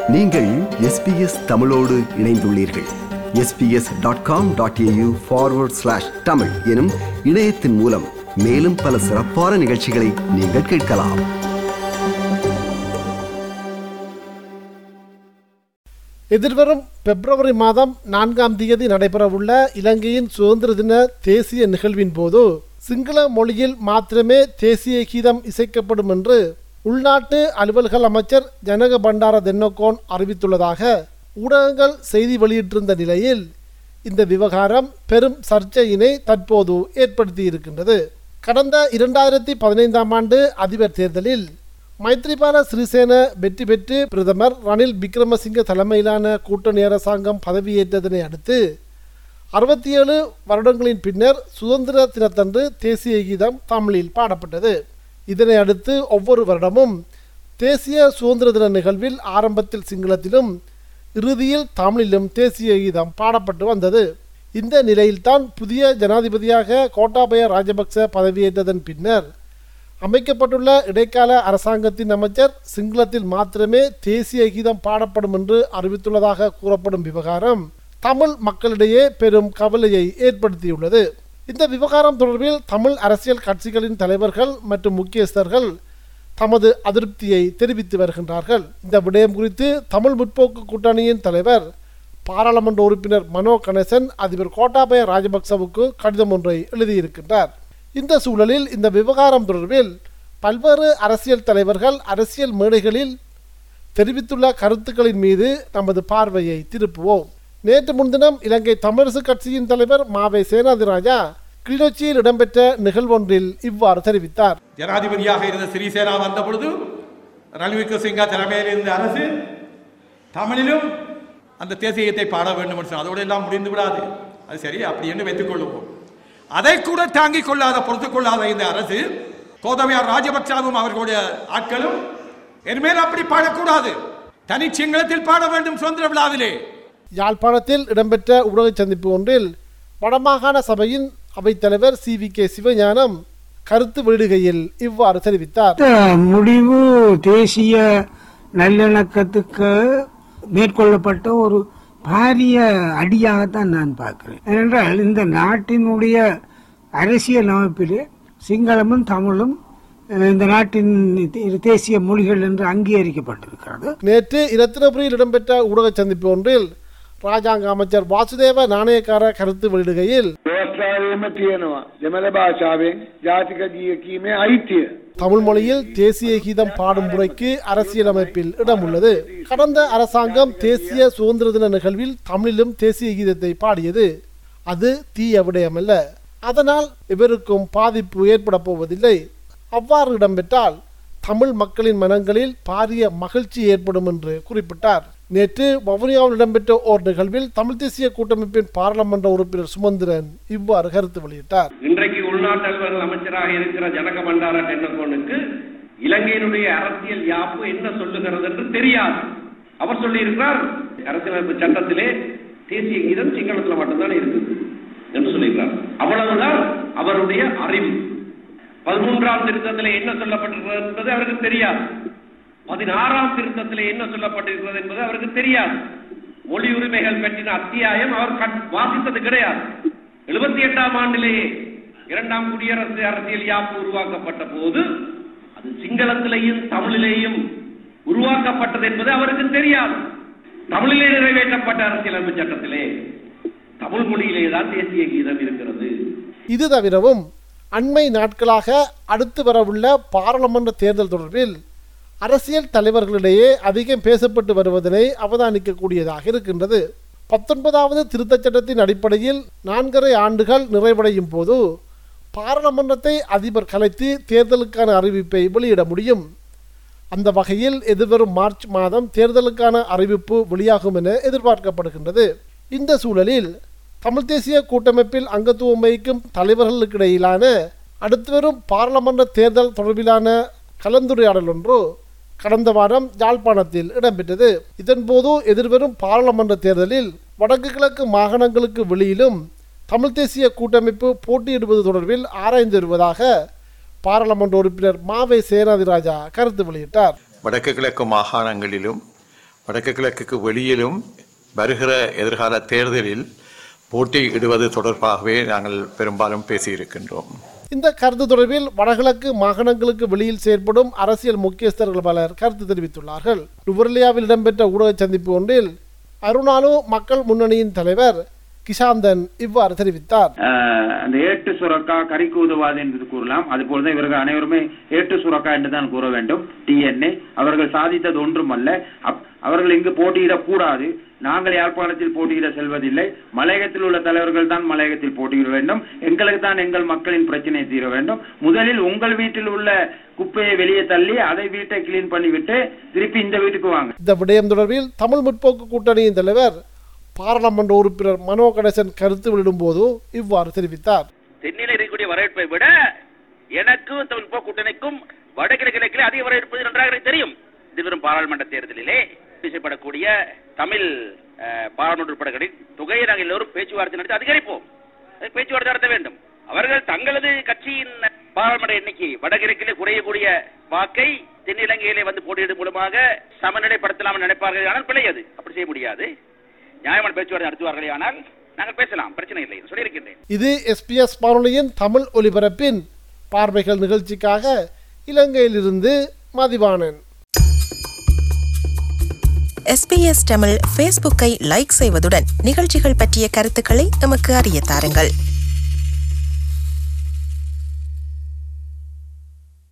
நீங்கள் SBS தமிழோடு இணைந்துள்ளீர்கள். sbs.com.au/tamil எனும் இணையத்தின் மூலம் மேலும் பல சிறப்பான நிகழ்ச்சிகளை நீங்கள் கேட்கலாம். எதிர்வரும் பிப்ரவரி மாதம் 4ஆம் தேதி நடைபெறவுள்ள இலங்கையின் சுதந்திர தின தேசிய நிகழ்வின் போது சிங்கள மொழியில் மாத்திரமே தேசிய கீதம் இசைக்கப்படும் என்று உள்நாட்டு அலுவல்கள் அமைச்சர் ஜனக பண்டார தென்னக்கோன் அறிவித்துள்ளதாக ஊடகங்கள் செய்தி வெளியிட்டிருந்த நிலையில் இந்த விவகாரம் பெரும் சர்ச்சையினை தற்போது ஏற்படுத்தியிருக்கின்றது. கடந்த 2015ஆம் ஆண்டு அதிபர் தேர்தலில் மைத்ரிபால சிறிசேன வெற்றி பெற்று பிரதமர் ரணில் விக்ரமசிங்க தலைமையிலான கூட்டணி அரசாங்கம் பதவியேற்றதனை அடுத்து 67 வருடங்களின் பின்னர் சுதந்திர தினத்தன்று தேசிய கீதம் தமிழில் பாடப்பட்டது. இதனை அடுத்து ஒவ்வொரு வருடமும் தேசிய சுதந்திர தின நிகழ்வில் ஆரம்பத்தில் சிங்களத்திலும் இறுதியில் தமிழிலும் தேசிய கீதம் பாடப்பட்டு வந்தது. இந்த நிலையில்தான் புதிய ஜனாதிபதியாக கோட்டாபய ராஜபக்ச பதவியேற்றதன் பின்னர் அமைக்கப்பட்டுள்ள இடைக்கால அரசாங்கத்தின் அமைச்சர் சிங்களத்தில் மாத்திரமே தேசிய கீதம் பாடப்படும் என்று அறிவித்துள்ளதாக கூறப்படும் விவகாரம் தமிழ் மக்களிடையே பெரும் கவலையை ஏற்படுத்தியுள்ளது. இந்த விவகாரம் தொடர்பில் தமிழ் அரசியல் கட்சிகளின் தலைவர்கள் மற்றும் முக்கியஸ்தர்கள் தமது அதிருப்தியை தெரிவித்து வருகின்றார்கள். இந்த விடயம் குறித்து தமிழ் முற்போக்கு கூட்டணியின் தலைவர் பாராளுமன்ற உறுப்பினர் மனோ கணேசன் அதிபர் கோட்டாபய ராஜபக்சவுக்கு கடிதம் ஒன்றை எழுதியிருக்கின்றார். இந்த சூழலில் இந்த விவகாரம் தொடர்பில் பல்வேறு அரசியல் தலைவர்கள் அரசியல் மேடைகளில் தெரிவித்துள்ள கருத்துக்களின் மீது நமது பார்வையை திருப்புவோம். நேற்று முன்தினம் இலங்கை தமிழரசு கட்சியின் தலைவர் மாவை சேனாதிராஜா கிளிநொச்சியில் இடம்பெற்ற நிகழ்வொன்றில் இவ்வாறு தெரிவித்தார். ஜனாதிபதியாக இருந்த சிறிசேனா வந்த பொழுது ரணில் விக்ரமசிங்க தலைமையில் இருந்த அரசு தமிழிலும் அந்த தேசியத்தை பாட வேண்டும் என்று அதோடு எல்லாம் முடிந்து விடாது. அது சரி, அப்படி என்று வைத்துக் கொள்ளுவோம். அதை கூட தாங்கிக் கொள்ளாத பொறுத்துக் கொள்ளாத இந்த அரசு கோத்தபய ராஜபக்சவும் அவர்களுடைய ஆட்களும் என்மேல் அப்படி பாடக்கூடாது, தனி சிங்களத்தில் பாட வேண்டும் சுதந்திர விழாவிலே. யாழ்ப்பாணத்தில் இடம்பெற்ற ஊடக சந்திப்பு ஒன்றில் வடமாகாண சபையின் அவைத்தலைவர் CVK சிவஞானம் கருத்து வெளியிடுகையில் இவ்வாறு தெரிவித்தார். முடிவு தேசிய நல்லிணக்கத்துக்கு மேற்கொள்ளப்பட்ட ஒரு பாரிய அடியாகத்தான் நான் பார்க்கிறேன். ஏனென்றால் இந்த நாட்டினுடைய அரசியல் அமைப்பிலே சிங்களமும் தமிழும் இந்த நாட்டின் தேசிய மொழிகள் என்று அங்கீகரிக்கப்பட்டிருக்கிறது. நேற்று இரத்தினபுரியில் இடம்பெற்ற ஊடக சந்திப்பு ஒன்றில் ராஜாங்க அமைச்சர் வாசுதேவ நாணயக்கார கருத்து வெளியிடுகையில் தமிழ் மொழியில் தேசிய கீதம் பாடும் முறைக்கு அரசியலமைப்பில் இடம் உள்ளது. கடந்த அரசாங்கம் தேசிய சுதந்திர தின நிகழ்வில் தமிழிலும் தேசிய கீதத்தை பாடியது. அது தீய விடயமல்ல. அதனால் இவருக்கும் பாதிப்பு ஏற்பட போவதில்லை. அவ்வாறு இடம்பெற்றால் தமிழ் மக்களின் மனங்களில் பாரிய மகிழ்ச்சி ஏற்படும் என்று குறிப்பிட்டார். நேற்று வவுனியாவில் இடம்பெற்ற ஓர் நிகழ்வில் தமிழ் தேசிய கூட்டமைப்பின் பாராளுமன்ற உறுப்பினர் சுமந்திரன் இவ்வாறு கருத்து வெளியிட்டார். இன்றைக்கு உள்நாட்டு அலுவலர்கள் அமைச்சராக இருக்கிற ஜனக பண்டார தென்னக்கோனுக்கு இலங்கையினுடைய அரசியல் யாப்பு என்ன சொல்லுகிறது என்று தெரியாது. அவர் சொல்லி இருக்கிறார், அரசியலமைப்பு சட்டத்திலே தேசிய கீதம் சிங்களத்தில் மட்டும்தான் இருக்குது என்று சொல்லியிருக்கிறார். அவ்வளவுதான் அவருடைய அறிவு. 13ஆம் திருத்தத்திலே என்ன சொல்லப்பட்டிருக்கிறது என்பது அவருக்கு தெரியாது. 16ஆம் திருத்தத்திலே என்ன சொல்லப்பட்டிருக்கிறது என்பது அவருக்கு தெரியாது. மொழி உரிமைகள் பற்றின அத்தியாயம் அவர் வாசித்தது கிடையாது. 78ஆம் ஆண்டிலேயே 2ஆம் குடியரசு அரசியல் யாப்பு உருவாக்கப்பட்ட போது அது சிங்களத்திலேயும் தமிழிலேயும் உருவாக்கப்பட்டது என்பது அவருக்கு தெரியாது. தமிழிலே நிறைவேற்றப்பட்ட அரசியலமைப்பு சட்டத்திலே தமிழ் மொழியிலேதான் தேசிய கீதம் இருக்கிறது. இது தவிரவும் அண்மை நாட்களாக அடுத்து வரவுள்ள பாராளுமன்ற தேர்தல் தொடர்பில் அரசியல் தலைவர்களிடையே அதிகம் பேசப்பட்டு வருவதனை அவதானிக்கக்கூடியதாக இருக்கின்றது. 19வது திருத்தச் சட்டத்தின் அடிப்படையில் 4.5 ஆண்டுகள் நிறைவடையும் போது பாராளுமன்றத்தை அதிபர் கலைத்து தேர்தலுக்கான அறிவிப்பை வெளியிட முடியும். அந்த வகையில் எதிர்வரும் மார்ச் மாதம் தேர்தலுக்கான அறிவிப்பு வெளியாகும் என எதிர்பார்க்கப்படுகின்றது. இந்த சூழலில் தமிழ் தேசிய கூட்டமைப்பில் அங்கத்துவம் வகிக்கும் தலைவர்களுக்கிடையிலான அடுத்து வரும் பாராளுமன்ற தேர்தல் தொடர்பிலான கலந்துரையாடல் ஒன்று கடந்த வாரம் யாழ்ப்பாணத்தில் இடம்பெற்றது. இதன்போது எதிர்வரும் பாராளுமன்ற தேர்தலில் வடக்கு கிழக்கு மாகாணங்களுக்கு வெளியிலும் தமிழ் தேசிய கூட்டமைப்பு போட்டியிடுவது தொடர்பில் ஆராய்ந்து வருவதாக பாராளுமன்ற உறுப்பினர் மாவை சேனாதிராஜா கருத்து வெளியிட்டார். வடக்கு கிழக்கு மாகாணங்களிலும் வடக்கு கிழக்குக்கு வெளியிலும் வருகிற எதிர்கால தேர்தலில் போட்டியிடுவது தொடர்பாகவே நாங்கள் பெரும்பாலும் பேசியிருக்கின்றோம். இந்த கருத்து தொடர்பில் வடகிழக்கு மாகாணங்களுக்கு வெளியில் செயற்படும் அரசியல் முக்கியஸ்தர்கள் பலர் கருத்து தெரிவித்துள்ளார்கள். நுவரெலியாவில் இடம்பெற்ற ஊடக சந்திப்பு ஒன்றில் அருணாலு மக்கள் முன்னணியின் தலைவர் கிஷாந்தன் இவ்வாறு தெரிவித்தார். அந்த ஏட்டு சுரக்கா கறிக்கு உதவாது என்று கூறலாம். அதுபோல்தான் இவர்கள் அனைவருமே ஏட்டு சுரக்கா என்றுதான் கூற வேண்டும். டிஎன்ஏ அவர்கள் சாதித்தது ஒன்றும் அல்ல. அவர்கள் இங்கு போட்டியிடக்கூடாது. நாங்கள் யாழ்ப்பாணத்தில் போட்டியிட செல்வதில்லை. மலையகத்தில் உள்ள தலைவர்கள் தான் மலையகத்தில் போட்டியிட வேண்டும். எங்களுக்கு தான் எங்கள் மக்களின் பிரச்சனையை தீர வேண்டும். முதலில் உங்கள் வீட்டில் உள்ள குப்பையை வெளியே தள்ளி அதை வீட்டை கிளீன் பண்ணிவிட்டு திருப்பி இந்த வீட்டுக்கு வாங்க. இந்த விடயம் தொடர்பில் தமிழ் முற்போக்கு கூட்டணியின் தலைவர் பாராளுமன்ற உறுப்பினர் மனோ கணேசன் கருத்து வெளியிடும் போது இவ்வாறு தெரிவித்தார். தென்னிலை இருக்கக்கூடிய வரவேற்பை விட எனக்கும் தமிழ் முற்போக்கு கூட்டணிக்கும் வடகிழக்கிலே அதிக வரவேற்பு நன்றாக எனக்கு தெரியும். எதிர்வரும் பாராளுமன்ற தேர்தலிலே பேசப்படக்கூடிய தமிழ் பாராளுமன்ற உறுப்பினர்களின் தொகையை நாங்கள் எல்லோரும் பேச்சுவார்த்தை நடத்தி அதிகரிப்போம். பேச்சுவார்த்தை நடத்த வேண்டும். அவர்கள் தங்களது கட்சியின் பாராளுமன்ற எண்ணிக்கை வடகிழக்கிலே குறையக்கூடிய வாக்கை தென்னிலங்கையிலே வந்து போட்டியிடும் மூலமாக சமநிலைப்படுத்தலாம் நினைப்பார்கள். ஆனால் பிழையது. அப்படி செய்ய முடியாது. நியாயமான பேச்சுவார்த்தை நடத்துவார்களே ஆனால் நாங்கள் பேசலாம், பிரச்சனை இல்லை சொல்லியிருக்கின்றேன். இது SBS வானொலியின் தமிழ் ஒலிபரப்பின் பார்வைகள் நிகழ்ச்சிக்காக இலங்கையிலிருந்து மதிவாணன். SBS தமிழ் ஃபேஸ்புக்கை லைக் செய்வதுடன் நிகழ்ச்சிகள் பற்றிய கருத்துக்களை எமக்கு அறிய தாருங்கள்.